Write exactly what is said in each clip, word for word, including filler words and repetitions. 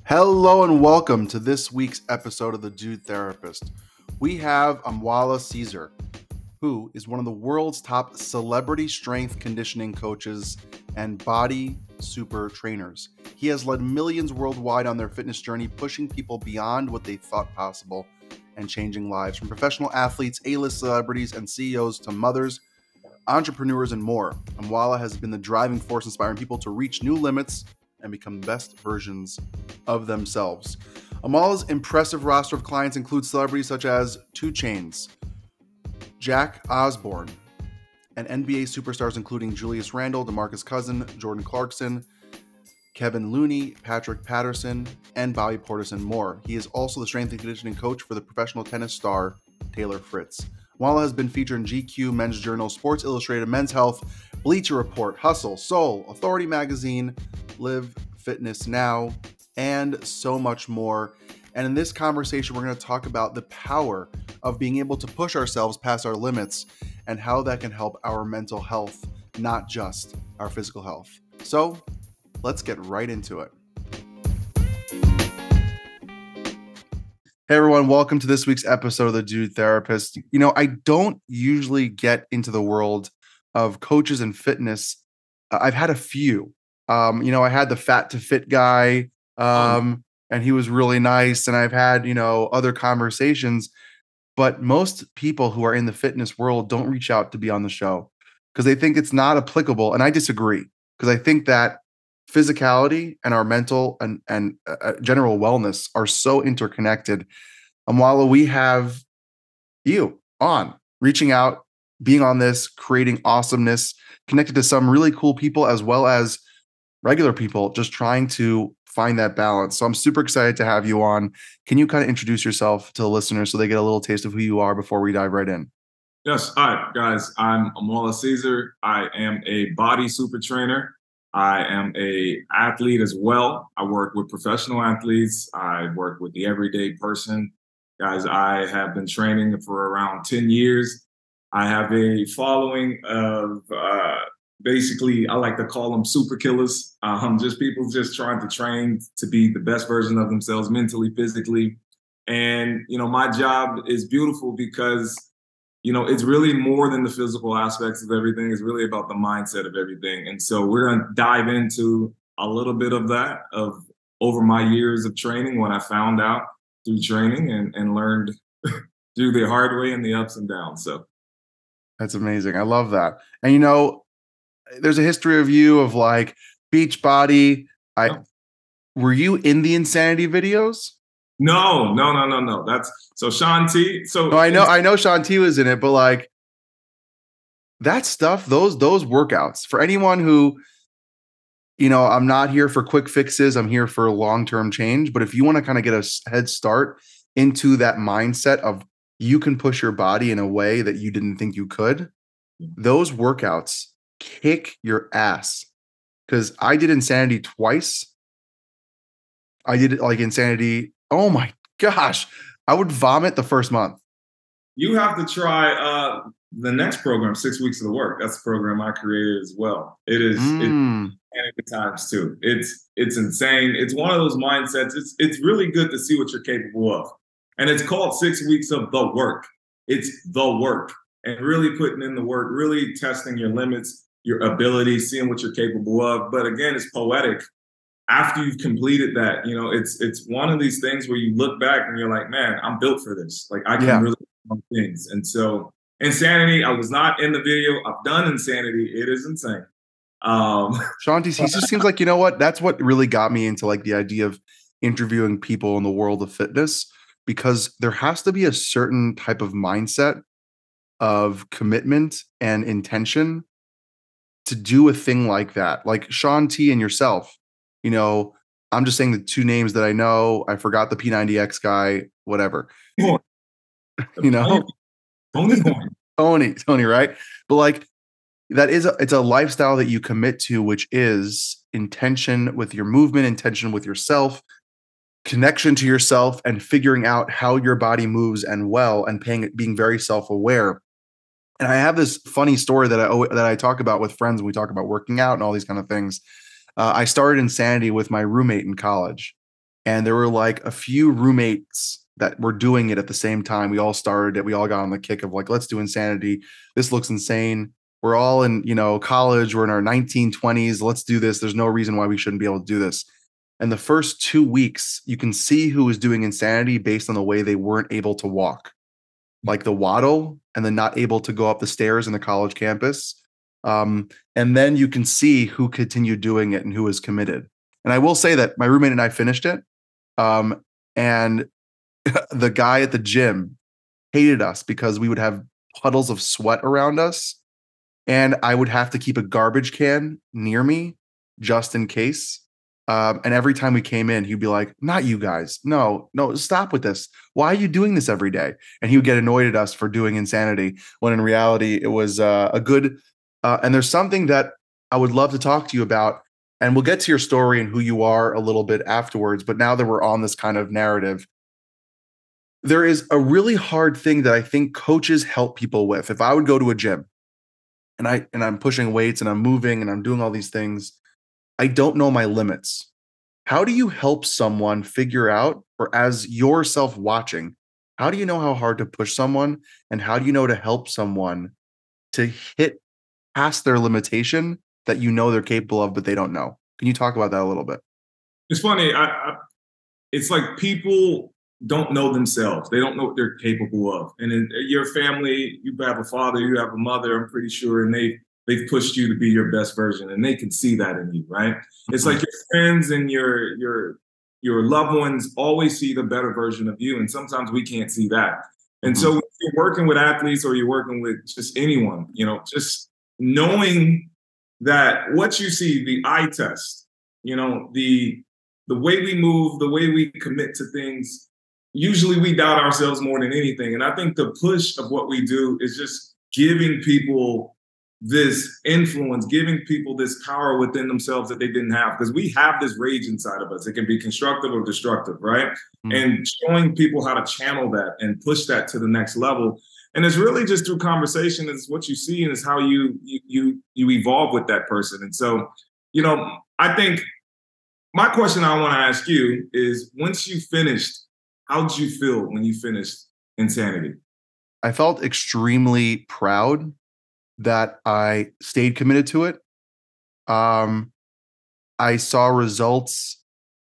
Hello and welcome to this week's episode of The Dude Therapist. We have Amwala Caesar, who is one of the world's top celebrity strength conditioning coaches and body super trainers. He has led millions worldwide on their fitness journey, pushing people beyond what they thought possible and changing lives, from professional athletes, A-list celebrities, and C E Os to mothers, entrepreneurs, and more. Amwala has been the driving force inspiring people to reach new limits and become the best versions of themselves. Amwala's impressive roster of clients includes celebrities such as two Chainz, Jack Osborne, and N B A superstars including Julius Randle, DeMarcus Cousins, Jordan Clarkson, Kevin Looney, Patrick Patterson, and Bobby Portis, and more. He is also the strength and conditioning coach for the professional tennis star Taylor Fritz. Amwala has been featured in G Q, Men's Journal, Sports Illustrated, Men's Health, Bleacher Report, Hustle, Soul, Authority Magazine, Live Fitness Now, and so much more. And in this conversation, we're going to talk about the power of being able to push ourselves past our limits and how that can help our mental health, not just our physical health. So let's get right into it. Hey everyone, welcome to this week's episode of The Dude Therapist. You know, I don't usually get into the world of coaches and fitness. Uh, I've had a few. Um, you know, I had the Fat to Fit guy, um, and he was really nice. And I've had, you know, other conversations, but most people who are in the fitness world don't reach out to be on the show because they think it's not applicable. And I disagree, because I think that physicality and our mental and, and uh, general wellness are so interconnected. Amwala, we have you on, reaching out, being on this, creating awesomeness, connected to some really cool people as well as regular people, just trying to find that balance. So I'm super excited to have you on. Can you kind of introduce yourself to the listeners so they get a little taste of who you are before we dive right in? Yes. Hi, guys. I'm Amwala Caesar. I am a body super trainer. I am a athlete as well. I work with professional athletes. I work with the everyday person. Guys, I have been training for around ten years. I have a following of uh, basically, I like to call them super killers. Um, just people just trying to train to be the best version of themselves mentally, physically. And, you know, my job is beautiful because you know, it's really more than the physical aspects of everything. It's really about the mindset of everything. And so we're going to dive into a little bit of that of over my years of training, what I found out through training and, and learned through the hard way and the ups and downs. So that's amazing. I love that. And, you know, there's a history of you of like Beachbody. I yeah. Were you in the Insanity videos? No, no, no, no, no. That's so Shaun T. So no, I know, I know Shaun T was in it, but like that stuff, those those workouts for anyone who, you know, I'm not here for quick fixes. I'm here for long-term change. But if you want to kind of get a head start into that mindset of you can push your body in a way that you didn't think you could, those workouts kick your ass. Because I did Insanity twice. I did it like Insanity. Oh my gosh. I would vomit the first month. You have to try uh, the next program, Six Weeks of the Work. That's the program I created as well. It is mm. it's times two. It's it's insane. It's one of those mindsets. It's it's really good to see what you're capable of. And it's called Six Weeks of the Work. It's the work. And really putting in the work, really testing your limits, your abilities, seeing what you're capable of. But again, it's poetic. After you've completed that, you know, it's it's one of these things where you look back and you're like, man, I'm built for this. Like I can yeah. really do things. And so Insanity, I was not in the video. I've done Insanity. It is insane. Um, Shaun T, he just seems like, you know what? That's what really got me into like the idea of interviewing people in the world of fitness, because there has to be a certain type of mindset of commitment and intention to do a thing like that. Like Shaun T and yourself. You know, I'm just saying the two names that I know. I forgot the P ninety X guy, whatever. you know, Tony, Tony, Tony, right? But like that is a, it's a lifestyle that you commit to, which is intention with your movement, intention with yourself, connection to yourself, and figuring out how your body moves and well, and paying being very self-aware. And I have this funny story that I that I talk about with friends when we talk about working out and all these kind of things. Uh, I started Insanity with my roommate in college. And there were like a few roommates that were doing it at the same time. We all started it. We all got on the kick of like, let's do Insanity. This looks insane. We're all in, you know, college. We're in our nineteen twenties. Let's do this. There's no reason why we shouldn't be able to do this. And the first two weeks, you can see who was doing Insanity based on the way they weren't able to walk, like the waddle and then not able to go up the stairs in the college campus. Um, and then you can see who continued doing it and who was committed. And I will say that my roommate and I finished it. Um, and the guy at the gym hated us because we would have puddles of sweat around us. And I would have to keep a garbage can near me just in case. Um, and every time we came in, he'd be like, not you guys. No, no, stop with this. Why are you doing this every day? And he would get annoyed at us for doing Insanity when in reality it was uh, a good. Uh, and there's something that I would love to talk to you about. And we'll get to your story and who you are a little bit afterwards. But now that we're on this kind of narrative, there is a really hard thing that I think coaches help people with. If I would go to a gym and I and I'm pushing weights and I'm moving and I'm doing all these things, I don't know my limits. How do you help someone figure out, or as yourself watching, how do you know how hard to push someone? And how do you know to help someone to hit past their limitation that you know they're capable of, but they don't know? Can you talk about that a little bit? It's funny. I, I, it's like people don't know themselves. They don't know what they're capable of. And in your family, you have a father, you have a mother, I'm pretty sure, and they they've pushed you to be your best version, and they can see that in you, right? Mm-hmm. It's like your friends and your your your loved ones always see the better version of you, and sometimes we can't see that. And mm-hmm. so when you're working with athletes or you're working with just anyone, you know, just knowing that what you see, the eye test, you know, the the way we move, the way we commit to things, usually we doubt ourselves more than anything. And I think the push of what we do is just giving people this influence, giving people this power within themselves that they didn't have, because we have this rage inside of us. It can be constructive or destructive, right? Mm-hmm. And showing people how to channel that and push that to the next level. And it's really just through conversation. It's what you see and it's how you you you, you evolve with that person. And so, you know, I think my question I want to ask you is, once you finished, how did you feel when you finished Insanity? I felt extremely proud that I stayed committed to it. Um, I saw results,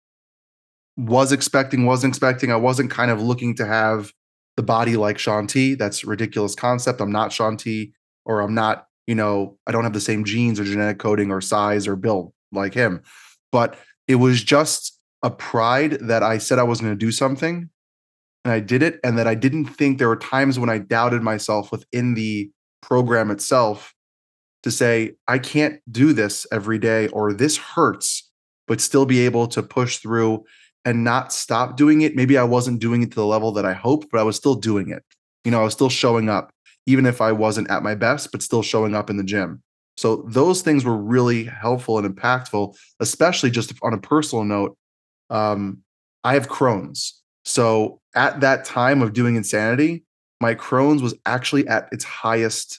was expecting, wasn't expecting. I wasn't kind of looking to have the body like Shaun T. That's a ridiculous concept. I'm not Shaun T, or I'm not, you know, I don't have the same genes or genetic coding or size or build like him. But it was just a pride that I said I was going to do something and I did it. And that I didn't think there were times when I doubted myself within the program itself to say, I can't do this every day, or this hurts, but still be able to push through and not stop doing it. Maybe I wasn't doing it to the level that I hoped, but I was still doing it. You know, I was still showing up, even if I wasn't at my best, but still showing up in the gym. So those things were really helpful and impactful, especially just on a personal note. Um, I have Crohn's. So at that time of doing Insanity, my Crohn's was actually at its highest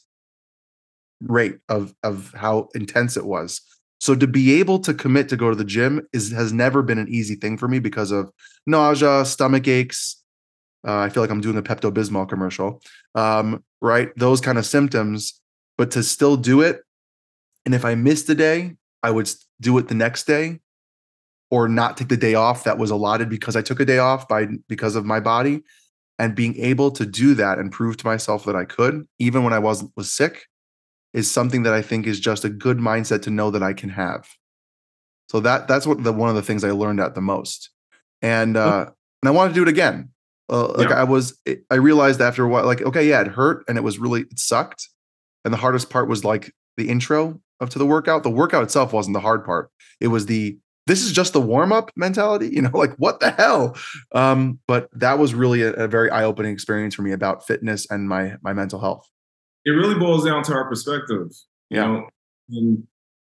rate of, of how intense it was. So to be able to commit to go to the gym is has never been an easy thing for me because of nausea, stomach aches. Uh, I feel like I'm doing a Pepto-Bismol commercial, um, right? Those kind of symptoms, but to still do it. And if I missed a day, I would do it the next day or not take the day off that was allotted because I took a day off by because of my body. And being able to do that and prove to myself that I could, even when I wasn't was sick, is something that I think is just a good mindset to know that I can have. So that that's what the one of the things I learned at the most. And uh, and I wanted to do it again. Uh, like yeah. I was, I realized after a while, like, okay, yeah, it hurt and it was really, it sucked. And the hardest part was like the intro of to the workout. The workout itself wasn't the hard part. It was the, this is just the warm up mentality, you know, like what the hell? Um, but that was really a, a very eye opening experience for me about fitness and my, my mental health. It really boils down to our perspective. You yeah. know, and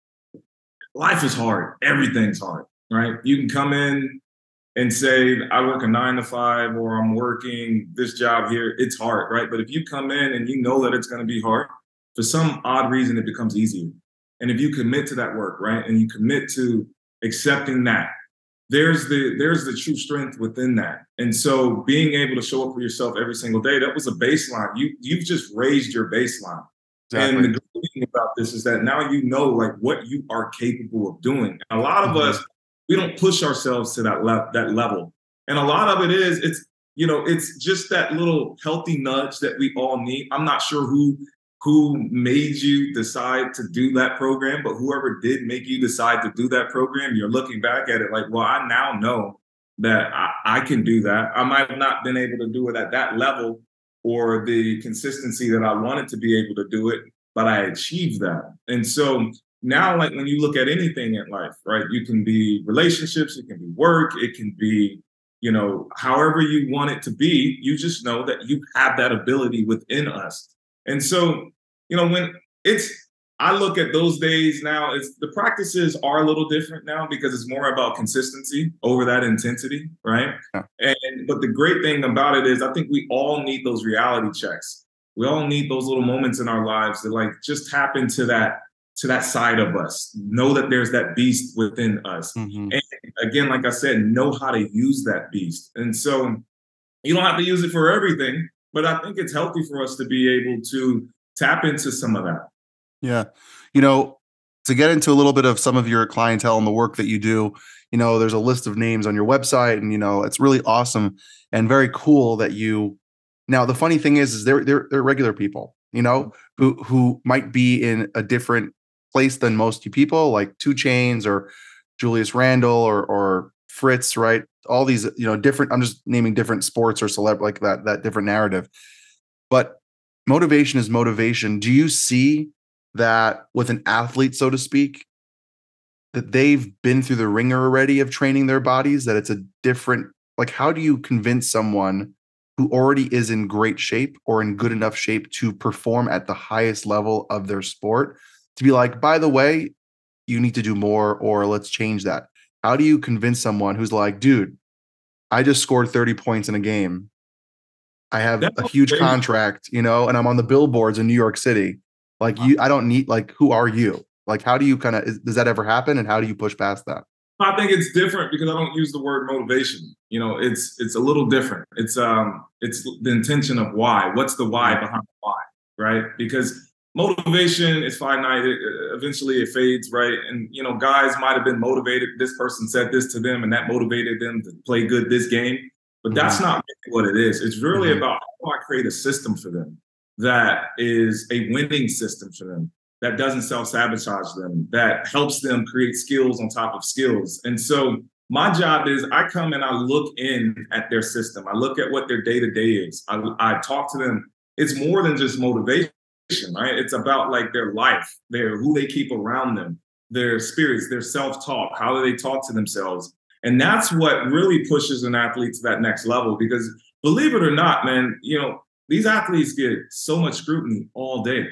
life is hard. Everything's hard, right? You can come in and say, I work a nine to five, or I'm working this job here. It's hard, right? But if you come in and you know that it's going to be hard, for some odd reason, it becomes easier. And if you commit to that work, right? And you commit to accepting that, there's the there's the true strength within that. And so being able to show up for yourself every single day, that was a baseline. You you've just raised your baseline. Exactly. And the great thing about this is that now you know like what you are capable of doing. And a lot of Mhm. us, we don't push ourselves to that le- that level. And a lot of it is it's you know it's just that little healthy nudge that we all need. I'm not sure who who made you decide to do that program, but whoever did make you decide to do that program, you're looking back at it like, well, I now know that I, I can do that. I might have not been able to do it at that level or the consistency that I wanted to be able to do it, but I achieved that. And so now, like when you look at anything in life, right, you can be relationships, it can be work, it can be, you know, however you want it to be, you just know that you have that ability within us. And so, you know, when it's, I look at those days now, it's the practices are a little different now because it's more about consistency over that intensity, right? Yeah. And but the great thing about it is I think we all need those reality checks. We all need those little moments in our lives that like just tap into that to that side of us. Know that there's that beast within us. Mhm. And again, like I said, know how to use that beast. And so you don't have to use it for everything, but I think it's healthy for us to be able to tap into some of that. Yeah. You know, to get into a little bit of some of your clientele and the work that you do, you know, there's a list of names on your website, and you know, it's really awesome and very cool that you now the funny thing is is they're they're they're regular people, you know, who who might be in a different place than most people, like Two Chains or Julius Randle or or Fritz, right? All these, you know, different, I'm just naming different sports or celeb like that, that different narrative. But motivation is motivation. Do you see that with an athlete, so to speak, that they've been through the ringer already of training their bodies, that it's a different, like, how do you convince someone who already is in great shape or in good enough shape to perform at the highest level of their sport to be like, by the way, you need to do more, or let's change that? How do you convince someone who's like, dude, I just scored thirty points in a game. I have That a huge motivation, contract, you know, and I'm on the billboards in New York City. Like you, I don't need, like, who are you? Like, how do you kind of, does that ever happen? And how do you push past that? I think it's different because I don't use the word motivation. You know, it's it's a little different. It's um it's the intention of why. What's the why Mhm. behind the why, right? Because motivation is finite. It, eventually, it fades, right? And you know, guys might have been motivated. This person said this to them, and that motivated them to play good this game. But that's Mhm. not really what it is. It's really Mhm. about how do I create a system for them that is a winning system for them, that doesn't self-sabotage them, that helps them create skills on top of skills. And so my job is I come and I look in at their system. I look at what their day-to-day is. I, I talk to them. It's more than just motivation, right? It's about like their life, their who they keep around them, their spirits, their self-talk, how do they talk to themselves. And that's what really pushes an athlete to that next level. Because believe it or not, man, you know, these athletes get so much scrutiny all day.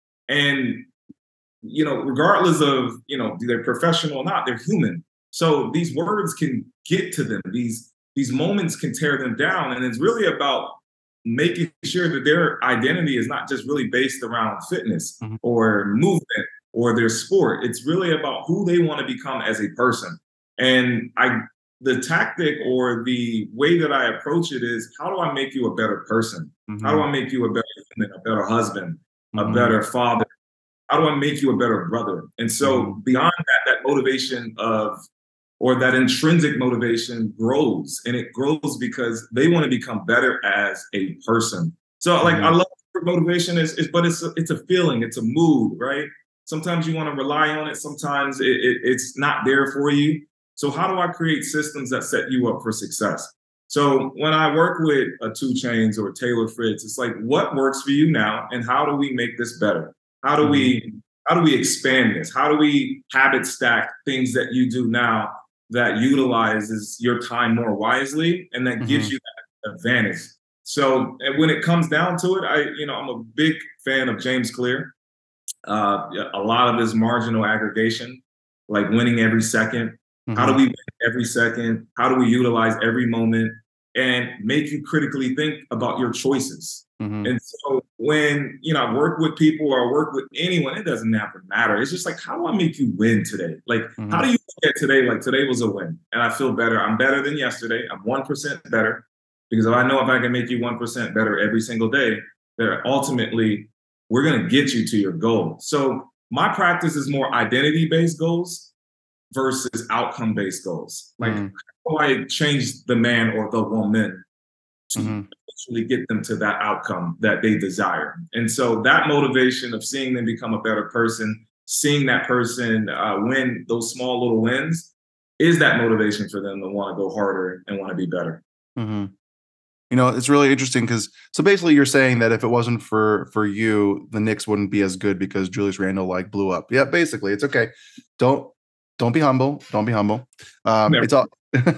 And you know, regardless of, you know, they're professional or not, they're human. So these words can get to them. These these moments can tear them down. And it's really about making sure that their identity is not just really based around fitness Mhm. or movement or their sport. It's really about who they want to become as a person. And I the tactic or the way that I approach it is how do I make you a better person? How do Mhm. I make you a better human, a better husband, a Mhm. better father? How do I make you a better brother? And so Mhm. beyond that, that motivation of, or that intrinsic motivation grows, and it grows because they want to become better as a person. So like I Mhm. love motivation is, is but it's a, it's a feeling, it's a mood, right? Sometimes you want to rely on it. Sometimes it, it, it's not there for you. So how do I create systems that set you up for success? So when I work with a Two Chains or Taylor Fritz, it's like, what works for you now, and how do we make this better? How do Mhm. we how do we expand this? How do we habit stack things that you do now that utilizes your time more wisely and that gives Mhm. you that advantage? So and when it comes down to it, I you know I'm a big fan of James Clear. Uh, a lot of his marginal aggregation, like winning every second. How do Mhm. we win every second? How do we utilize every moment and make you critically think about your choices? Mm-hmm. And so when, you know, I work with people or I work with anyone, it doesn't have to matter. It's just like, how do I make you win today? Like, how Mm-hmm. do you look at today? Like, today was a win and I feel better. I'm better than yesterday. I'm one percent better because if I know if I can make you one percent better every single day, that ultimately we're going to get you to your goal. So my practice is more identity-based goals versus outcome-based goals. Like, Mm-hmm. how do I change the man or the woman to Mm-hmm. actually get them to that outcome that they desire? And so that motivation of seeing them become a better person, seeing that person uh, win those small little wins, is that motivation for them to want to go harder and want to be better. Mm-hmm. You know, it's really interesting because so basically you're saying that if it wasn't for for you, the Knicks wouldn't be as good because Julius Randle like blew up. Yeah, basically, it's okay. Don't don't be humble. Don't be humble. Um, Never. it's all,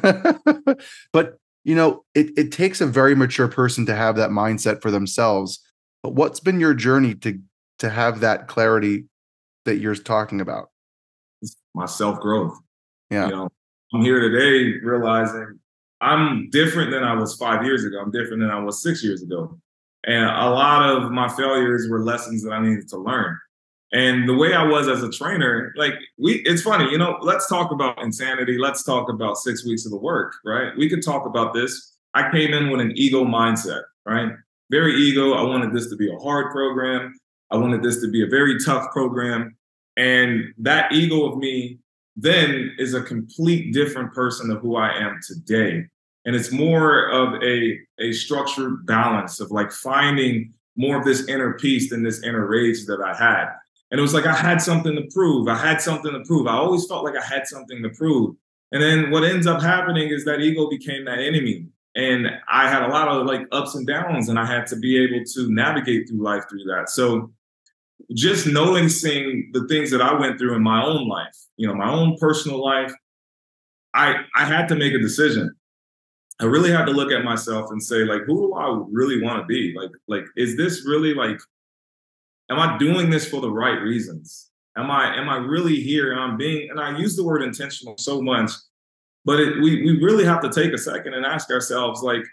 but you know, it it takes a very mature person to have that mindset for themselves. But what's been your journey to to have that clarity that you're talking about? My self-growth. You Yeah. know, I'm here today realizing I'm different than I was five years ago. I'm different than I was six years ago. And a lot of my failures were lessons that I needed to learn. And the way I was as a trainer, like we, it's funny, you know, let's talk about insanity. Let's talk about six weeks of the work, right? We could talk about this. I came in with an ego mindset, right? Very ego. I wanted this to be a hard program. I wanted this to be a very tough program. And that ego of me then is a complete different person of who I am today. And it's more of a, a structured balance of like finding more of this inner peace than this inner rage that I had. And it was like I had something to prove. I had something to prove. I always felt like I had something to prove. And then what ends up happening is that ego became that enemy. And I had a lot of like ups and downs, and I had to be able to navigate through life through that. So just noticing the things that I went through in my own life, you know, my own personal life, I I had to make a decision. I really had to look at myself and say, like, who do I really want to be? Like, like, is this really like, am I doing this for the right reasons? Am I am I really here? And I'm being, and I use the word intentional so much, but it, we we really have to take a second and ask ourselves, like,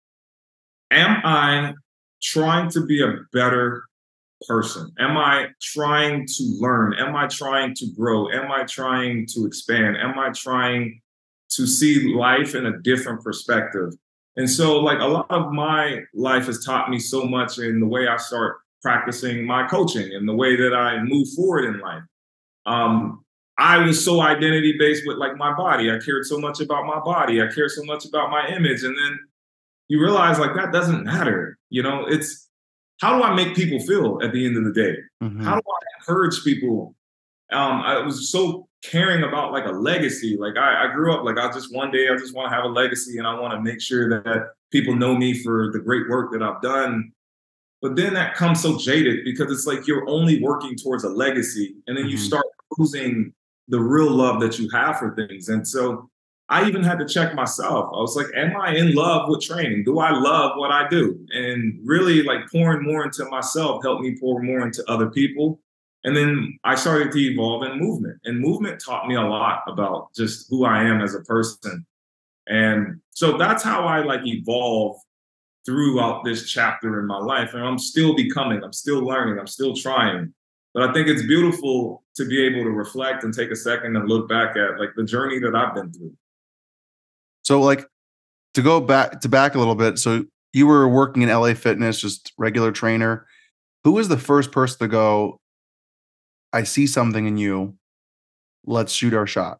am I trying to be a better person? Am I trying to learn? Am I trying to grow? Am I trying to expand? Am I trying to see life in a different perspective? And so, like, a lot of my life has taught me so much in the way I start practicing my coaching and the way that I move forward in life. Um, I was so identity based with like my body. I cared so much about my body. I cared so much about my image. And then you realize like that doesn't matter. You know, it's how do I make people feel at the end of the day? Mm-hmm. How do I encourage people? Um, I was so caring about like a legacy. Like I, I grew up like I just one day I just want to have a legacy and I want to make sure that people know me for the great work that I've done. But then that comes so jaded because it's like you're only working towards a legacy and then you Mm-hmm. start losing the real love that you have for things. And so I even had to check myself. I was like, am I in love with training? Do I love what I do? And really like pouring more into myself helped me pour more into other people. And then I started to evolve in movement. And movement taught me a lot about just who I am as a person. And so that's how I like evolve throughout this chapter in my life. And I'm still becoming, I'm still learning, I'm still trying. But I think it's beautiful to be able to reflect and take a second and look back at like the journey that I've been through. So, like, to go back to back a little bit. So you were working in L A Fitness, just regular trainer. Who was the first person to go, I see something in you. Let's shoot our shot?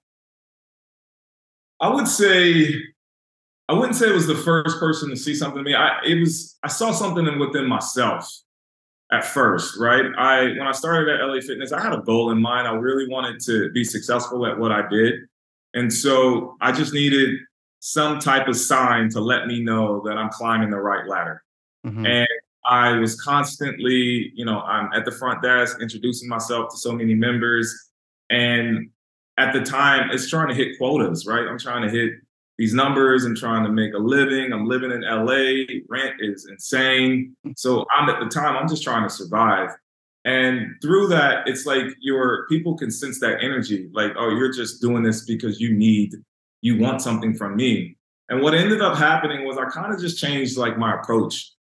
I would say, I wouldn't say it was the first person to see something in me. I it was I saw something within myself at first, right? I when I started at L A Fitness, I had a goal in mind. I really wanted to be successful at what I did. And so I just needed some type of sign to let me know that I'm climbing the right ladder. Mm-hmm. And I was constantly, you know, I'm at the front desk introducing myself to so many members. And at the time, it's trying to hit quotas, right? I'm trying to hit these numbers and trying to make a living. I'm living in L A. Rent is insane. So I'm at the time, I'm just trying to survive. And through that, it's like your people can sense that energy, like, oh, you're just doing this because you need, you want something from me. And what ended up happening was I kind of just changed like my approach.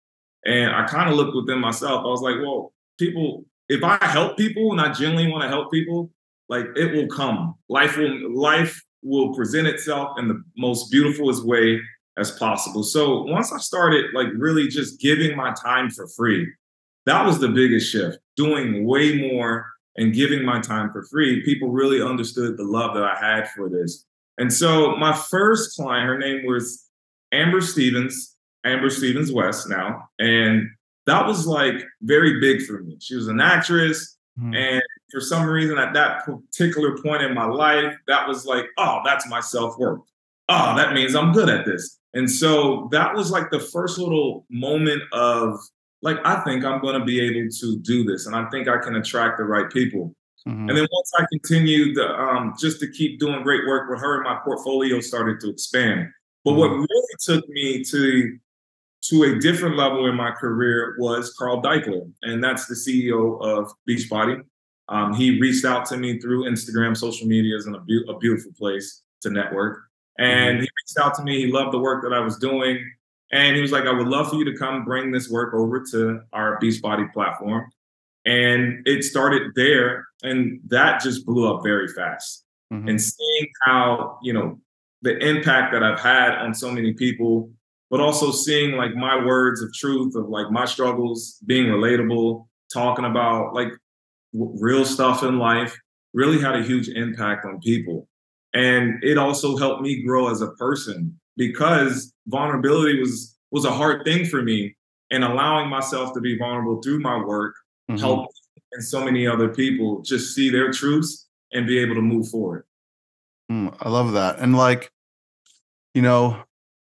And I kind of looked within myself. I was like, well, people, if I help people and I genuinely want to help people, like it will come. Life will life will present itself in the most beautifulest way as possible. So once I started like really just giving my time for free, that was the biggest shift. Doing way more and giving my time for free, people really understood the love that I had for this. And so my first client, her name was Amber Stevens, Amber Stevens West now. And that was like very big for me. She was an actress. Mm-hmm. And for some reason at that particular point in my life, that was like, oh, that's my self-worth. Oh, that means I'm good at this. And so that was like the first little moment of like, I think I'm going to be able to do this. And I think I can attract the right people. Mm-hmm. And then once I continued the, um, just to keep doing great work with her, my portfolio started to expand. But mm-hmm. what really took me to, to a different level in my career was Carl Daikeler. And that's the C E O of Beachbody. Um, he reached out to me through Instagram. Social media is a, be- a beautiful place to network. And mm-hmm. he reached out to me. He loved the work that I was doing. And he was like, I would love for you to come bring this work over to our Beachbody platform. And it started there. And that just blew up very fast. Mm-hmm. And seeing how, you know, the impact that I've had on so many people, but also seeing like my words of truth of like my struggles, being relatable, talking about like w- real stuff in life really had a huge impact on people. And it also helped me grow as a person because vulnerability was, was a hard thing for me, and allowing myself to be vulnerable through my work mm-hmm. helped me and so many other people just see their truths and be able to move forward. Mm, I love that. And like, you know,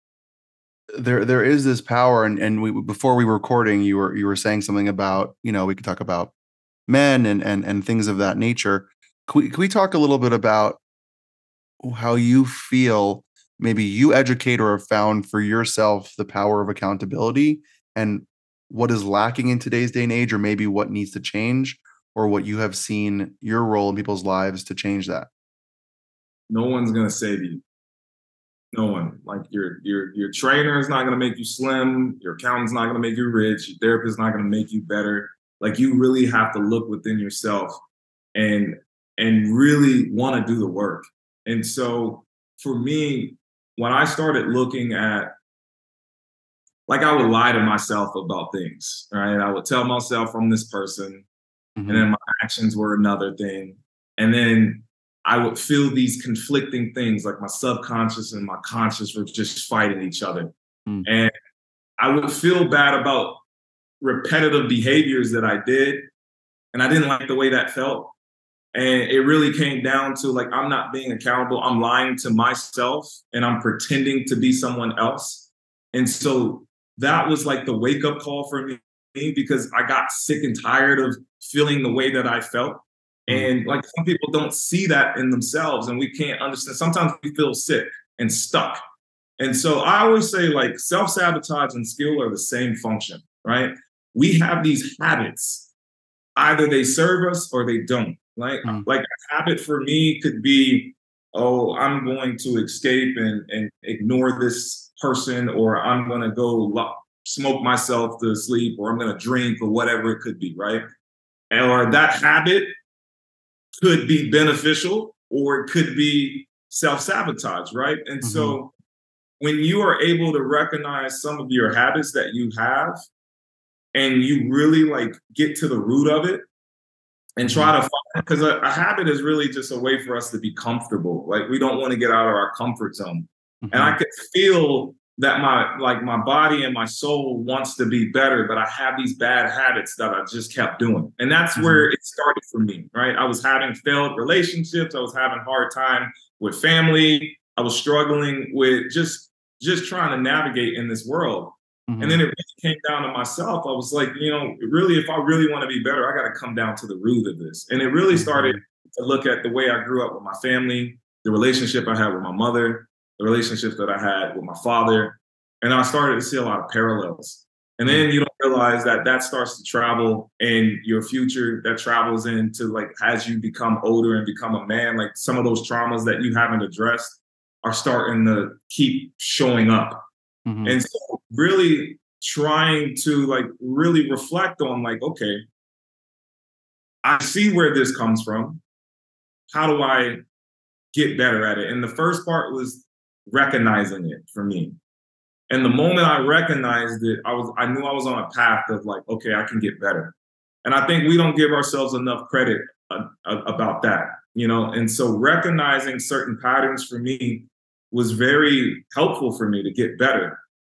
there, there is this power, and, and we, before we were recording, you were, you were saying something about, you know, we could talk about men and, and, and things of that nature. Can we, can we talk a little bit about how you feel maybe you educate or have found for yourself the power of accountability, and what is lacking in today's day and age, or maybe what needs to change, or what you have seen your role in people's lives to change that? No one's going to save you. No one. Like your your your trainer is not going to make you slim. Your accountant's not going to make you rich. Your therapist is not going to make you better. Like you really have to look within yourself and and really want to do the work. And so for me, when I started looking at, like I would lie to myself about things, right? I would tell myself I'm this person, mm-hmm. and then my actions were another thing. And then I would feel these conflicting things, like my subconscious and my conscious were just fighting each other. Mm. And I would feel bad about repetitive behaviors that I did, and I didn't like the way that felt. And it really came down to like, I'm not being accountable. I'm lying to myself and I'm pretending to be someone else. And so that was like the wake up call for me, because I got sick and tired of feeling the way that I felt. And like some people don't see that in themselves, and we can't understand. Sometimes we feel sick and stuck. And so I always say like self-sabotage and skill are the same function, right? We have these habits. Either they serve us or they don't. Like, mm. like a habit for me could be, oh, I'm going to escape and, and ignore this person, or I'm going to go lo- smoke myself to sleep, or I'm going to drink, or whatever it could be, right? And, or that habit could be beneficial, or it could be self-sabotage, right? And mm-hmm. so when you are able to recognize some of your habits that you have, and you really like get to the root of it, and try to find, because a, a habit is really just a way for us to be comfortable. Like we don't want to get out of our comfort zone. Mm-hmm. And I could feel that my, like my body and my soul wants to be better, but I have these bad habits that I just kept doing. And that's mm-hmm. where it started for me, right? I was having failed relationships. I was having a hard time with family. I was struggling with just, just trying to navigate in this world. Mm-hmm. And then it really came down to myself. I was like, you know, really, if I really want to be better, I got to come down to the root of this. And it really started to look at the way I grew up with my family, the relationship I had with my mother, the relationships that I had with my father. And I started to see a lot of parallels. And then you don't realize that that starts to travel in your future, that travels into like, as you become older and become a man, like some of those traumas that you haven't addressed are starting to keep showing up. Mm-hmm. And so really trying to like really reflect on like, okay, I see where this comes from. How do I get better at it? And the first part was recognizing it for me. And the moment I recognized it, I was I knew I was on a path of like, okay, I can get better. And I think we don't give ourselves enough credit uh, uh, about that, you know? And so recognizing certain patterns for me was very helpful for me to get better.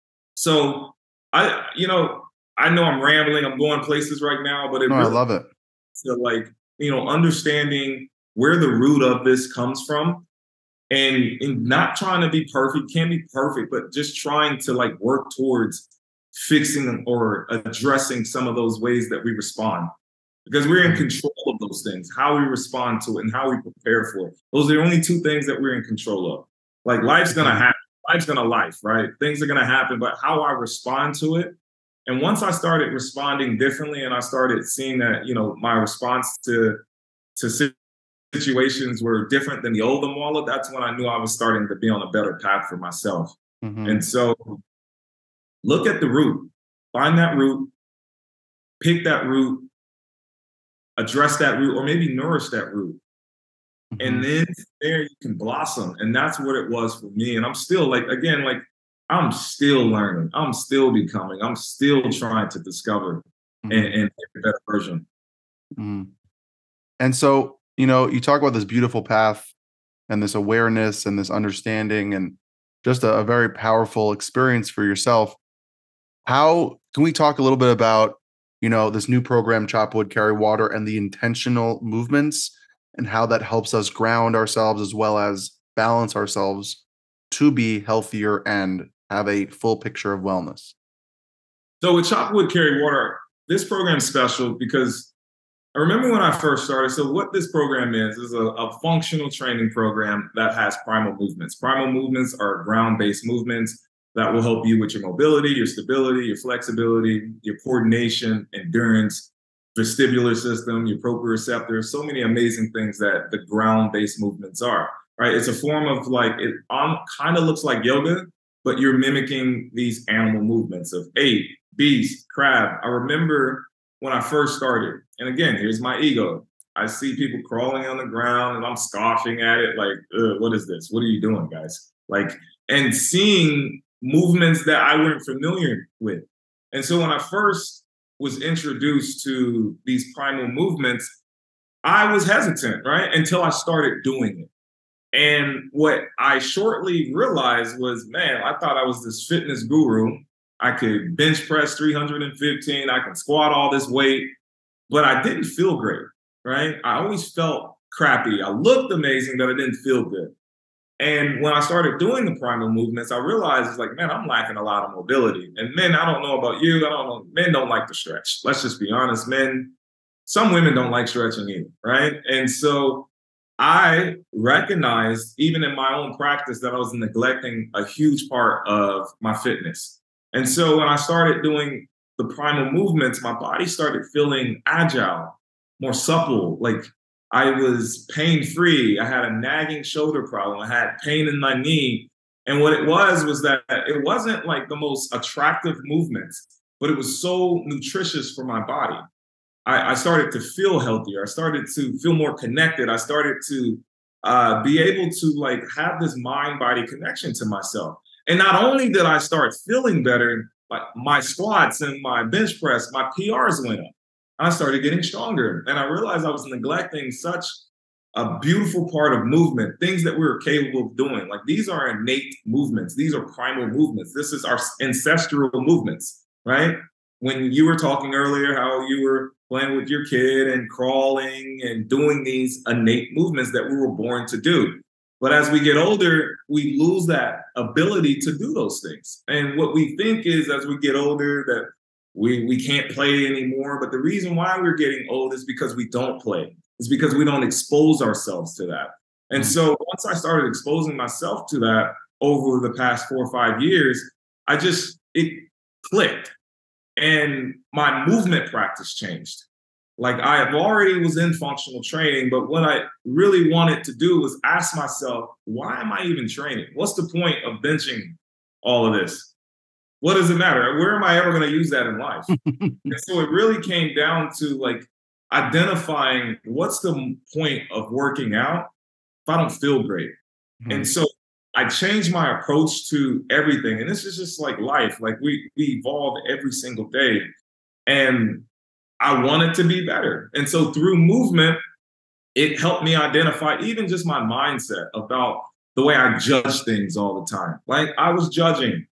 So I, you know, I know I'm rambling, I'm going places right now, but it No, I really love it. to like, you know, understanding where the root of this comes from and, and not trying to be perfect, can't be perfect, but just trying to like work towards fixing or addressing some of those ways that we respond. Because we're in control of those things, how we respond to it and how we prepare for it. Those are the only two things that we're in control of. Like life's gonna happen, life's gonna life, right? Things are gonna happen, but how I respond to it. And once I started responding differently and I started seeing that, you know, my response to, to situations were different than the old Amwala, that's when I knew I was starting to be on a better path for myself. Mm-hmm. And so look at the root, find that root, pick that root, address that root, or maybe nourish that root. Mm-hmm. And then there you can blossom. And that's what it was for me. And I'm still like, again, like I'm still learning. I'm still becoming. I'm still trying to discover mm-hmm. and, and make a better version. Mm-hmm. And so, you know, you talk about this beautiful path and this awareness and this understanding and just a, a very powerful experience for yourself. How can we talk a little bit about, you know, this new program, Chop Wood, Carry Water, and the intentional movements and how that helps us ground ourselves as well as balance ourselves to be healthier and have a full picture of wellness? So with Chop Wood, Carry Water, this program is special because I remember when I first started, so what this program is, is a, a functional training program that has primal movements. Primal movements are ground-based movements that will help you with your mobility, your stability, your flexibility, your coordination, endurance, vestibular system, your proprioceptor, so many amazing things that the ground-based movements are, right? It's a form of like, it um, kind of looks like yoga, but you're mimicking these animal movements of ape, beast, crab. I remember when I first started, and again, here's my ego. I see people crawling on the ground and I'm scoffing at it like, what is this? What are you doing, guys? Like, and seeing movements that I weren't familiar with. And so when I first was introduced to these primal movements, I was hesitant, right? Until I started doing it. And what I shortly realized was, man, I thought I was this fitness guru. I could bench press three hundred fifteen, I can squat all this weight, but I didn't feel great, right? I always felt crappy. I looked amazing, but I didn't feel good. And when I started doing the primal movements, I realized it's like, man, I'm lacking a lot of mobility. And men, I don't know about you, I don't know, men don't like to stretch. Let's just be honest, men, some women don't like stretching either, right? And so I recognized, even in my own practice, that I was neglecting a huge part of my fitness. And so when I started doing the primal movements, my body started feeling agile, more supple. Like I was pain-free. I had a nagging shoulder problem. I had pain in my knee. And what it was, was that it wasn't like the most attractive movements, but it was so nutritious for my body. I, I started to feel healthier. I started to feel more connected. I started to uh, be able to like have this mind-body connection to myself. And not only did I start feeling better, like my squats and my bench press, my P Rs went up. I started getting stronger. And I realized I was neglecting such a beautiful part of movement, things that we were capable of doing. Like these are innate movements. These are primal movements. This is our ancestral movements, right? When you were talking earlier, how you were playing with your kid and crawling and doing these innate movements that we were born to do. But as we get older, we lose that ability to do those things. And what we think is as we get older that we, we can't play anymore. But the reason why we're getting old is because we don't play. It's because we don't expose ourselves to that. And mm-hmm. so once I started exposing myself to that over the past four or five years, I just, it clicked. And my movement practice changed. Like I have already was in functional training, but what I really wanted to do was ask myself, why am I even training? What's the point of benching all of this? what does it matter? Where am I ever going to use that in life? And so it really came down to like identifying what's the point of working out if I don't feel great. Mm-hmm. And so I changed my approach to everything. And this is just like life. Like we, we evolve every single day. And I wanted to be better. And so through movement, it helped me identify even just my mindset about the way I judge things all the time. Like I was judging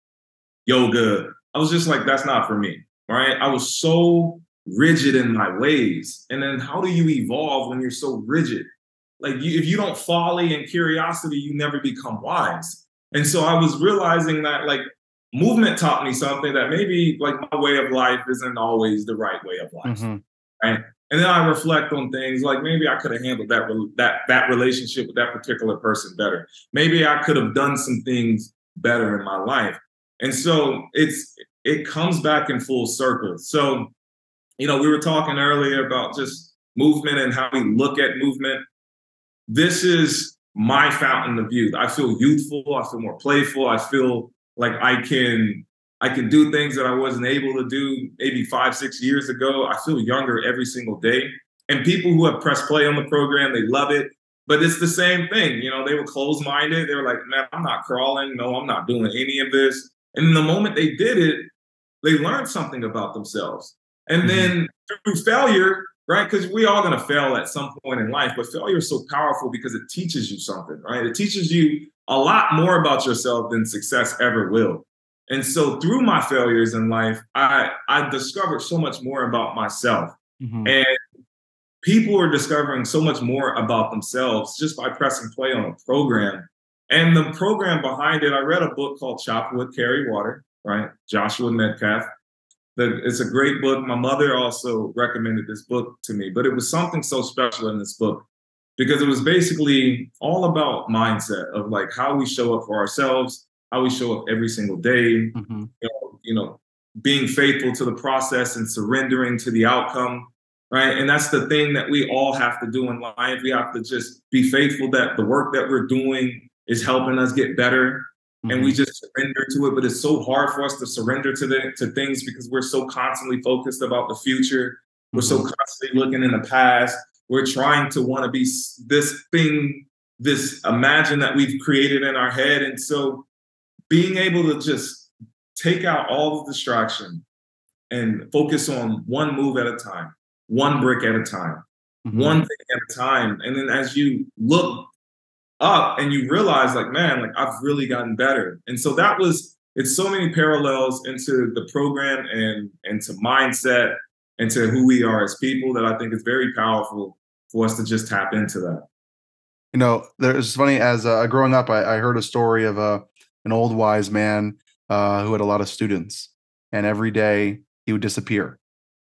yoga. I was just like, that's not for me, right? I was so rigid in my ways. And then how do you evolve when you're so rigid? Like you, if you don't folly and curiosity, you never become wise. And so I was realizing that like movement taught me something that maybe like my way of life isn't always the right way of life, mm-hmm. right? And then I reflect on things like maybe I could have handled that that that relationship with that particular person better. Maybe I could have done some things better in my life. And so it's it comes back in full circle. So, you know, we were talking earlier about just movement and how we look at movement. This is my fountain of youth. I feel youthful. I feel more playful. I feel like I can I can do things that I wasn't able to do maybe five, six years ago. I feel younger every single day. And people who have pressed play on the program, they love it. But it's the same thing. You know, they were closed-minded. They were like, man, I'm not crawling. No, I'm not doing any of this. And the moment they did it, they learned something about themselves. And mm-hmm. then through failure, right? Because we all going to fail at some point in life, but failure is so powerful because it teaches you something, right? It teaches you a lot more about yourself than success ever will. And so through my failures in life, I, I discovered so much more about myself. Mm-hmm. And people are discovering so much more about themselves just by pressing play on a program. And the program behind it, I read a book called Chop Wood, Carry Water, right? Joshua Medcalf. It's a great book. My mother also recommended this book to me, but it was something so special in this book because it was basically all about mindset of like how we show up for ourselves, how we show up every single day, mm-hmm. you know, you know, being faithful to the process and surrendering to the outcome, right? And that's the thing that we all have to do in life. We have to just be faithful that the work that we're doing is helping us get better. Mm-hmm. And we just surrender to it. But it's so hard for us to surrender to the to things because we're so constantly focused about the future. We're mm-hmm. so constantly looking in the past. We're trying to want to be this thing, this imagine that we've created in our head. And so being able to just take out all the distraction and focus on one move at a time, one brick at a time, mm-hmm. one thing at a time. And then as you look up and you realize like, man, like I've really gotten better. And so that was, it's so many parallels into the program and into mindset and to who we are as people that I think is very powerful for us to just tap into that. You know, there's funny as uh, growing up, I, I heard a story of a, an old wise man uh, who had a lot of students, and every day he would disappear,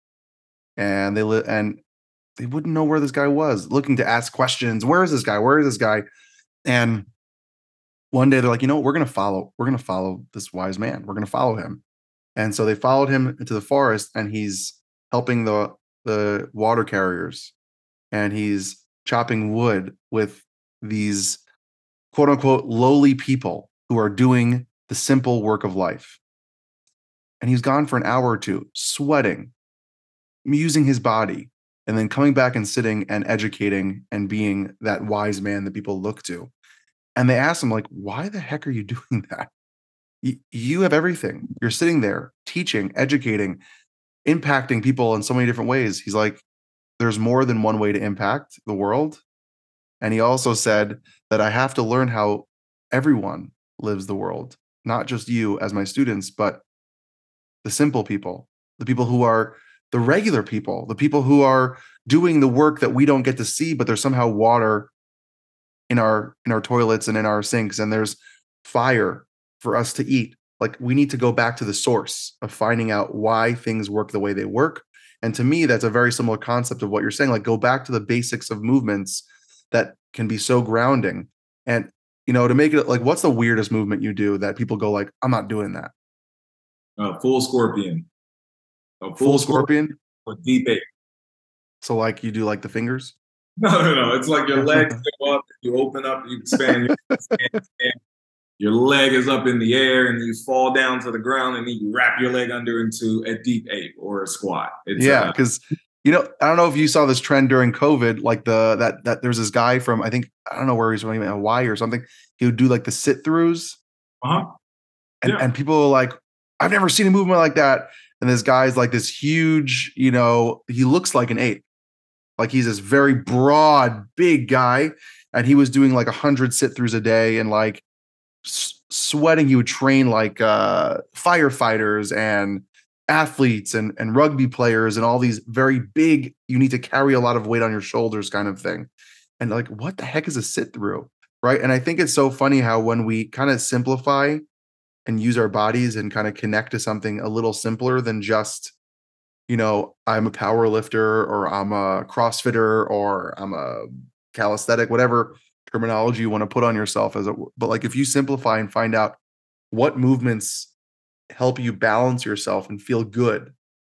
and they li- and they wouldn't know where this guy was, looking to ask questions. Where is this guy? Where is this guy? And one day they're like, you know, we're going to follow, we're going to follow this wise man. We're going to follow him. And so they followed him into the forest, and he's helping the, the water carriers, and he's chopping wood with these quote unquote lowly people who are doing the simple work of life. And he was gone for an hour or two, sweating, using his body, and then coming back and sitting and educating and being that wise man that people look to. And they asked him, like, why the heck are you doing that? You, you have everything. You're sitting there teaching, educating, impacting people in so many different ways. He's like, there's more than one way to impact the world. And he also said that I have to learn how everyone lives the world, not just you as my students, but the simple people, the people who are the regular people, the people who are doing the work that we don't get to see, but there's somehow water in our in our toilets and in our sinks, and there's fire for us to eat. Like, we need to go back to the source of finding out why things work the way they work. And to me, that's a very similar concept of what you're saying. Like, go back to the basics of movements that can be so grounding. And, you know, to make it like, what's the weirdest movement you do that people go like, I'm not doing that? Uh, full scorpion. A full, full scorpion? Or deep eight. So like you do like the fingers? No, no, no. It's like your legs go up, you open up, you expand, you expand, expand. your leg is up in the air and you fall down to the ground and then you wrap your leg under into a deep ape or a squat. It's Yeah, uh, because you know, I don't know if you saw this trend during COVID, like the that that there's this guy from I think I don't know where he's from, Hawaii or something. He would do like the sit throughs, uh-huh. and Yeah. and people are like, I've never seen a movement like that. And this guy's like this huge, you know, he looks like an ape, like he's this very broad, big guy, and he was doing like a hundred sit throughs a day, and like s- sweating. He would train like uh, firefighters and athletes and and rugby players and all these very big. You need to carry a lot of weight on your shoulders, kind of thing. And like, what the heck is a sit through, right? And I think it's so funny how when we kind of simplify and use our bodies and kind of connect to something a little simpler than just, you know, I'm a power lifter or I'm a CrossFitter or I'm a calisthenic, whatever terminology you want to put on yourself as a, but like if you simplify and find out what movements help you balance yourself and feel good,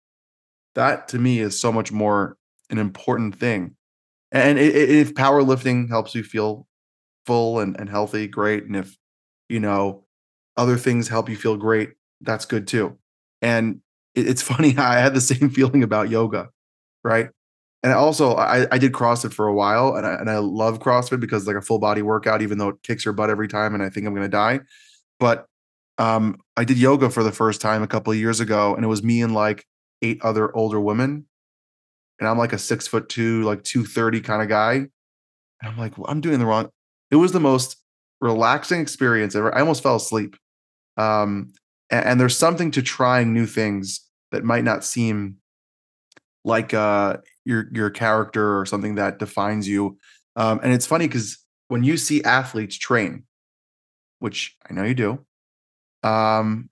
that to me is so much more an important thing. And i- i- if powerlifting helps you feel full and, and healthy, great. And if, you know, other things help you feel great, that's good too. And it, it's funny, I had the same feeling about yoga, right? And also, I, I did CrossFit for a while, and I, and I love CrossFit because it's like a full body workout, even though it kicks your butt every time, and I think I'm going to die. But um, I did yoga for the first time a couple of years ago, and it was me and like eight other older women, and I'm like a six foot two, like two thirty kind of guy, and I'm like, well, I'm doing the wrong. It was the most relaxing experience ever. I almost fell asleep. Um, and, and there's something to trying new things that might not seem like uh, your your character or something that defines you. Um, and it's funny because when you see athletes train, which I know you do, um,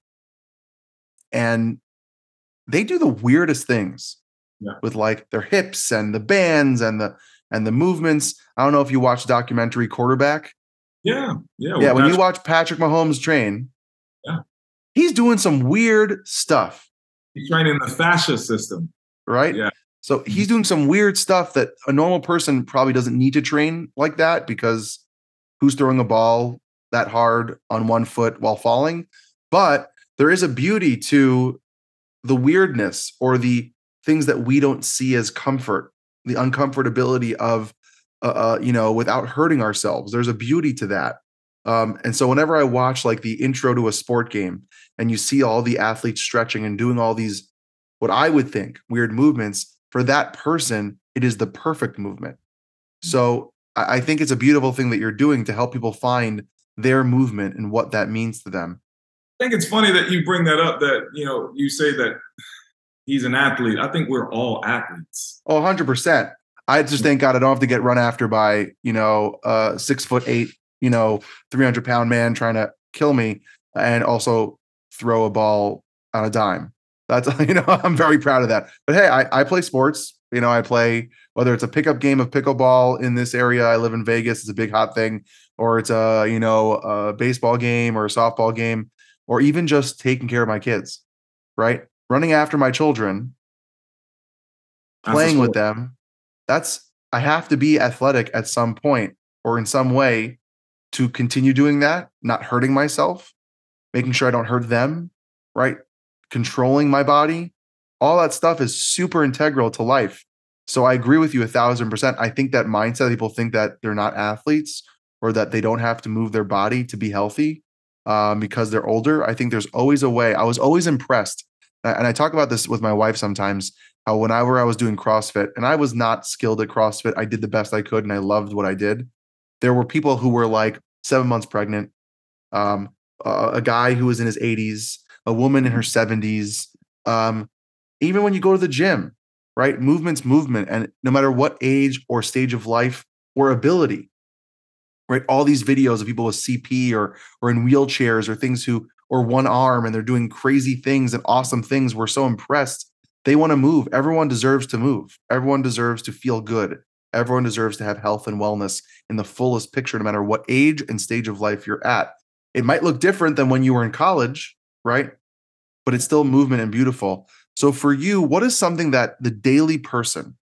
and they do the weirdest things Yeah. with like their hips and the bands and the and the movements. I don't know if you watch the documentary Quarterback. Yeah. Yeah. Yeah, With when you Patrick. watch Patrick Mahomes train, Yeah. he's doing some weird stuff, He's training the fascia system. right? Yeah. So Mhm. he's doing some weird stuff that a normal person probably doesn't need to train like that because who's throwing a ball that hard on one foot while falling? But there is a beauty to the weirdness or the things that we don't see as comfort, the uncomfortability of, uh, uh, you know, without hurting ourselves. There's a beauty to that. Um, and so whenever I watch like the intro to a sport game and you see all the athletes stretching and doing all these, what I would think weird movements, for that person, it is the perfect movement. So I, I think it's a beautiful thing that you're doing to help people find their movement and what that means to them. I think it's funny that you bring that up, that, you know, you say that he's an athlete. I think we're all athletes. Oh, one hundred percent. I just thank God I don't have to get run after by, you know, uh six foot eight, you know, three hundred pound man trying to kill me and also throw a ball on a dime. That's, you know, I'm very proud of that. But hey, I, I play sports. You know, I play whether it's a pickup game of pickleball in this area. I live in Vegas. It's a big hot thing, or it's a, you know, a baseball game or a softball game, or even just taking care of my kids, right? Running after my children, That's a playing with sport. them. That's I have to be athletic at some point or in some way to continue doing that, not hurting myself, making sure I don't hurt them, right? Controlling my body. All that stuff is super integral to life. So I agree with you a thousand percent. I think that mindset, people think that they're not athletes or that they don't have to move their body to be healthy um, because they're older. I think there's always a way. I was always impressed. And I talk about this with my wife sometimes, how whenever I was doing CrossFit and I was not skilled at CrossFit, I did the best I could and I loved what I did. There were people who were like seven months pregnant, um, a, a guy who was in his eighties, a woman in her seventies. Um, even when you go to the gym, right? Movement's movement. And no matter what age or stage of life or ability, right? All these videos of people with C P or or in wheelchairs or things who or one arm and they're doing crazy things and awesome things. We're so impressed. They want to move. Everyone deserves to move. Everyone deserves to feel good. Everyone deserves to have health and wellness in the fullest picture, no matter what age and stage of life you're at. It might look different than when you were in college, right? But it's still movement and beautiful. So for you, what is something that the daily person,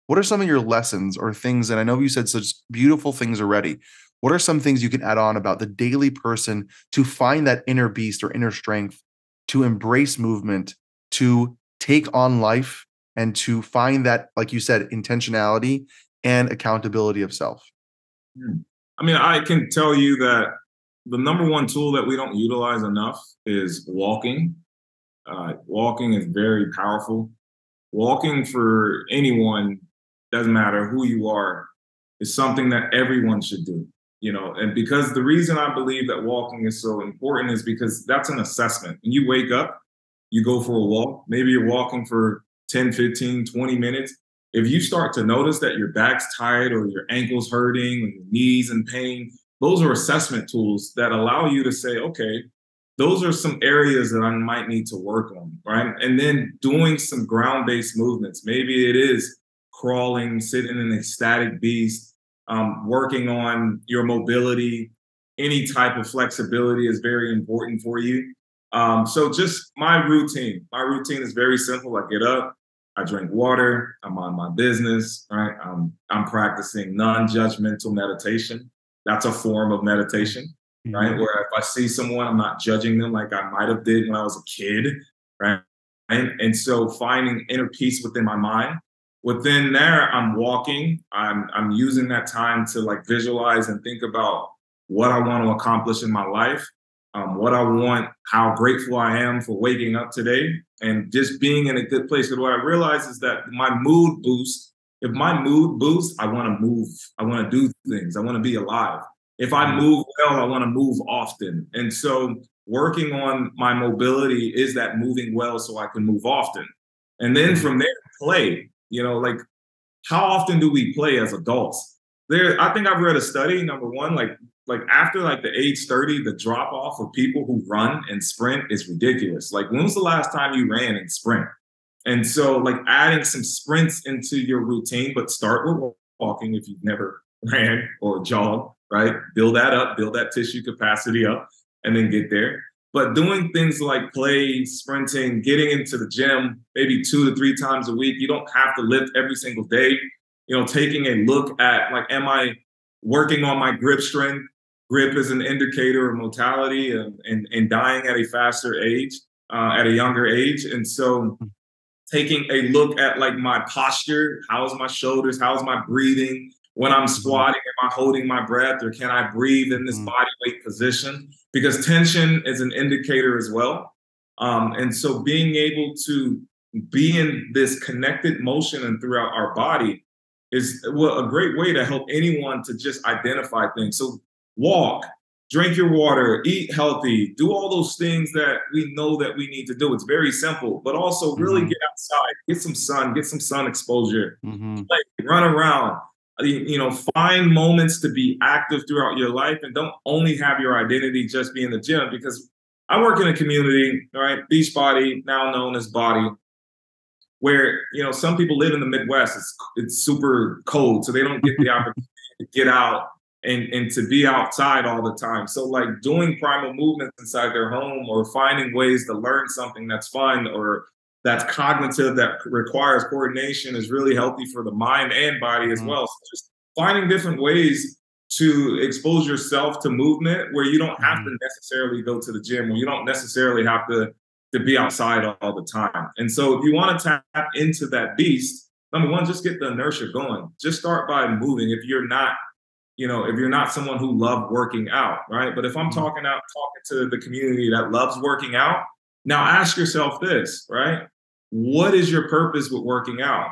what are some of your lessons or things? And I know you said such beautiful things already. What are some things you can add on about the daily person to find that inner beast or inner strength, to embrace movement, to take on life, and to find that, like you said, intentionality and accountability of self? Hmm. I mean, I can tell you that the number one tool that we don't utilize enough is walking. Uh, walking is very powerful. Walking for anyone, doesn't matter who you are, is something that everyone should do. You know, and because the reason I believe that walking is so important is because that's an assessment. When you wake up, you go for a walk, maybe you're walking for ten, fifteen, twenty minutes. If you start to notice that your back's tired or your ankles hurting or your knees in pain, those are assessment tools that allow you to say, okay, those are some areas that I might need to work on, right? And then doing some ground-based movements. Maybe it is crawling, sitting in an ecstatic beast, um, working on your mobility. Any type of flexibility is very important for you. Um, so just my routine. My routine is very simple. I get up, I drink water, I'm on my business, right? I'm, I'm practicing non-judgmental meditation. That's a form of meditation, right? Mhm. Where if I see someone, I'm not judging them like I might have did when I was a kid, right? And, and so finding inner peace within my mind. Within there, I'm walking. I'm I'm using that time to like visualize and think about what I want to accomplish in my life, um, what I want, how grateful I am for waking up today, and just being in a good place. Because what I realize is that my mood boosts. If my mood boosts, I want to move. I want to do things. I want to be alive. If I Mhm. move well, I want to move often. And so working on my mobility is that moving well so I can move often. And then Mhm. from there, play. You know, like how often do we play as adults? There, I think I've read a study, number one, like like after like the age thirty, the drop off of people who run and sprint is ridiculous. Like when was the last time you ran and sprint? And so like adding some sprints into your routine, but start with walking if you've never ran or jogged, right? Build that up, build that tissue capacity up, and then get there. But doing things like play, sprinting, getting into the gym maybe two to three times a week, you don't have to lift every single day. You know, taking a look at like, am I working on my grip strength? Grip is an indicator of mortality and, and, and dying at a faster age, uh, at a younger age. And so taking a look at like my posture, how's my shoulders, how's my breathing? When I'm Mhm. squatting, am I holding my breath or can I breathe in this Mhm. body weight position? Because tension is an indicator as well. Um, and so being able to be in this connected motion and throughout our body is well, a great way to help anyone to just identify things. So walk, drink your water, eat healthy, do all those things that we know that we need to do. It's very simple, but also really Mhm. get outside, get some sun, get some sun exposure, Mhm. play, run around. Uh, You you know, find moments to be active throughout your life and don't only have your identity just be in the gym because I work in a community, all right, Beachbody, now known as Body, where you know some people live in the Midwest. It's it's super cold, so they don't get the opportunity to get out and and to be outside all the time. So like doing primal movements inside their home or finding ways to learn something that's fun or that's cognitive that requires coordination is really healthy for the mind and body as Mhm. well. So just finding different ways to expose yourself to movement where you don't have Mhm. to necessarily go to the gym or you don't necessarily have to to be outside all the time. And so if you want to tap into that beast, number one, just get the inertia going. Just start by moving. If you're not, you know, if you're not someone who loves working out, right? But if I'm Mhm. talking out, talking to the community that loves working out, now ask yourself this, right? What is your purpose with working out?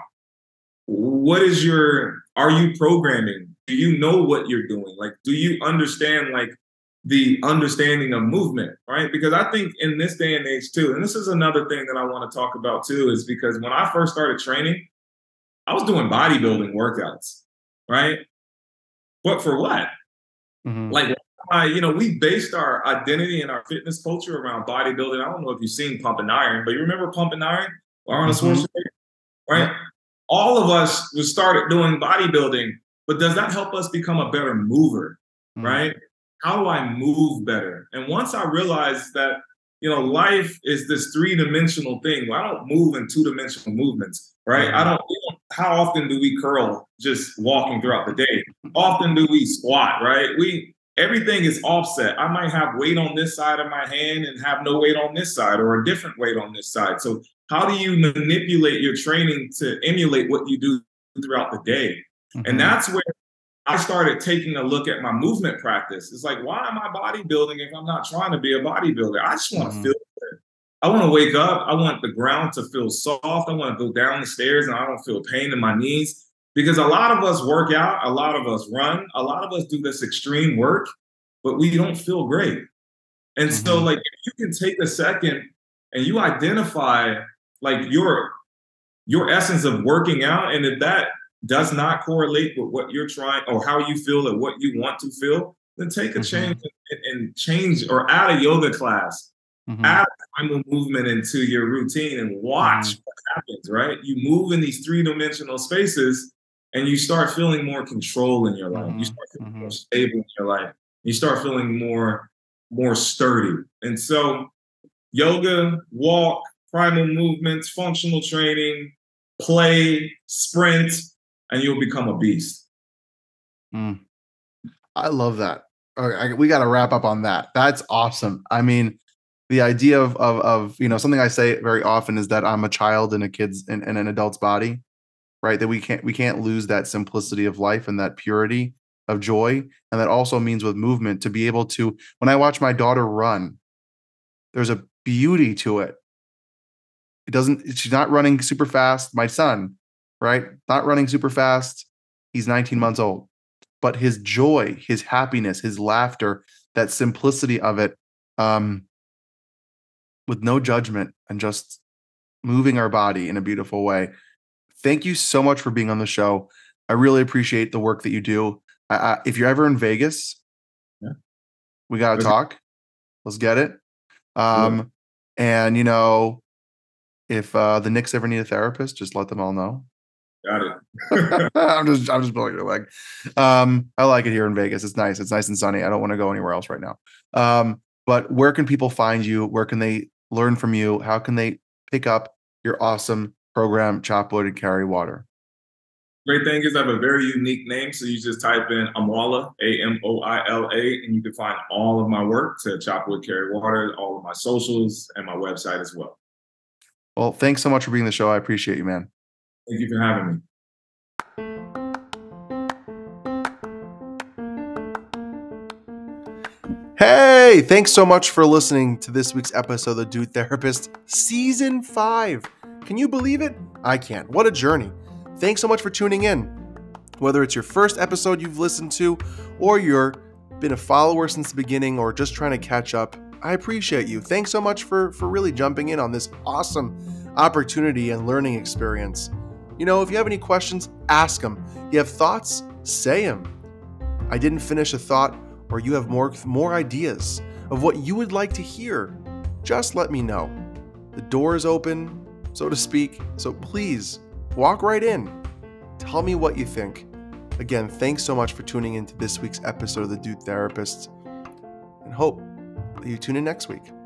What is your, are you programming? Do you know what you're doing? Like, do you understand like the understanding of movement, right? Because I think in this day and age too, and this is another thing that I want to talk about too, is because when I first started training, I was doing bodybuilding workouts, right? But for what? Mhm. Like, uh, you know, we based our identity and our fitness culture around bodybuilding. I don't know if you've seen Pump and Iron, but you remember Pump and Iron? Arnold Mhm. Schwarzenegger, right? Yep. All of us we started doing bodybuilding, but does that help us become a better mover, Mhm. right? How do I move better? And once I realized that, you know, life is this three-dimensional thing. I don't move in two-dimensional movements, right? I Mhm. don't how often do we curl just walking throughout the day? Often do we squat, right? We everything is offset. I might have weight on this side of my hand and have no weight on this side, or a different weight on this side. So how do you manipulate your training to emulate what you do throughout the day? Mm-hmm. And that's where I started taking a look at my movement practice. It's like, why am I bodybuilding if I'm not trying to be a bodybuilder? I just want to mm-hmm. feel good. I want to wake up. I want the ground to feel soft. I want to go down the stairs and I don't feel pain in my knees. Because a lot of us work out, a lot of us run, a lot of us do this extreme work, but we don't feel great. And mm-hmm. so like, if you can take a second and you identify like your, your essence of working out, and if that does not correlate with what you're trying or how you feel or what you want to feel, then take a mm-hmm. change and, and change or add a yoga class, mm-hmm. add a primal movement into your routine and watch mm-hmm. what happens, right? You move in these three-dimensional spaces and you start feeling more control in your life. Mm-hmm. You start feeling mm-hmm. more stable in your life. You start feeling more, more sturdy. And so yoga, walk, primal movements, functional training, play, sprint, and you'll become a beast. Mm. I love that. All right, I, we got to wrap up on that. That's awesome. I mean, the idea of, of, of, you know, something I say very often is that I'm a child in a kid's in, in an adult's body, right? That we can't, we can't lose that simplicity of life and that purity of joy. And that also means with movement to be able to, when I watch my daughter run, there's a beauty to it. It doesn't, she's not running super fast. My son, right? Not running super fast. He's nineteen months old, but his joy, his happiness, his laughter, that simplicity of it, um, with no judgment and just moving our body in a beautiful way. Thank you so much for being on the show. I really appreciate the work that you do. I, I, if you're ever in Vegas, yeah. we got to talk. Let's get it. Um, yeah. And, you know, if uh, the Knicks ever need a therapist, just let them all know. Got it. I'm just, I'm just pulling your leg. Um, I like it here in Vegas. It's nice. It's nice and sunny. I don't want to go anywhere else right now. Um, but where can people find you? Where can they learn from you? How can they pick up your awesome program, Chop Wood and Carry Water? Great thing is I have a very unique name. So you just type in Amoila, A M O I L A, and you can find all of my work to Chop Wood, Carry Water, all of my socials, and my website as well. Well, thanks so much for being on the show. I appreciate you, man. Thank you for having me. Hey, thanks so much for listening to this week's episode of The Dude Therapist, Season five. Can you believe it? I can't. What a journey. Thanks so much for tuning in. Whether it's your first episode you've listened to, or you've been a follower since the beginning, or just trying to catch up, I appreciate you. Thanks so much for, for really jumping in on this awesome opportunity and learning experience. You know, if you have any questions, ask them. You have thoughts, say them. I didn't finish a thought, or you have more, more ideas of what you would like to hear, just let me know. The door is open, so to speak, so please walk right in. Tell me what you think. Again, thanks so much for tuning in to this week's episode of The Dude Therapist, and hope that you tune in next week.